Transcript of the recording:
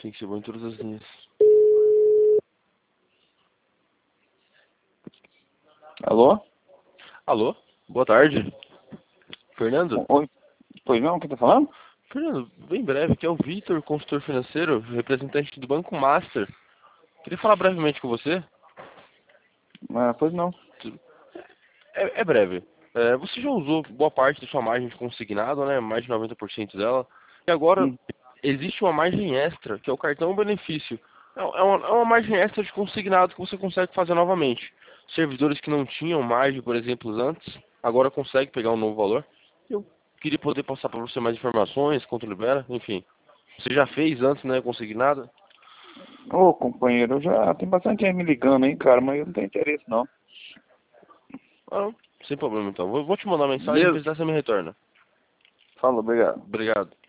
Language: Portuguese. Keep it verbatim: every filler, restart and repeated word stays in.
Tem que ser bom em todas as linhas. Alô? Alô? Boa tarde. Fernando? Oi. Pois não, quem tá falando? Fernando, bem breve, aqui é o Vitor, consultor financeiro, representante do Banco Master. Queria falar brevemente com você. Ah, pois não. É, é breve. É, você já usou boa parte da sua margem de consignado, né? Mais de noventa por cento dela. E agora Hum. existe uma margem extra, que é o cartão benefício. É é uma, é uma margem extra de consignado que você consegue fazer novamente. Servidores que não tinham margem, por exemplo, antes, agora conseguem pegar um novo valor. Eu queria poder passar para você mais informações, quanto libera, enfim. Você já fez antes, né? Consignado? Ô, companheiro, eu já tem bastante gente me ligando aí, cara, mas eu não tenho interesse, não. Ah, não. Sem problema então. Vou, vou te mandar uma mensagem e Beleza? precisar você me retorna. Fala, obrigado. Obrigado.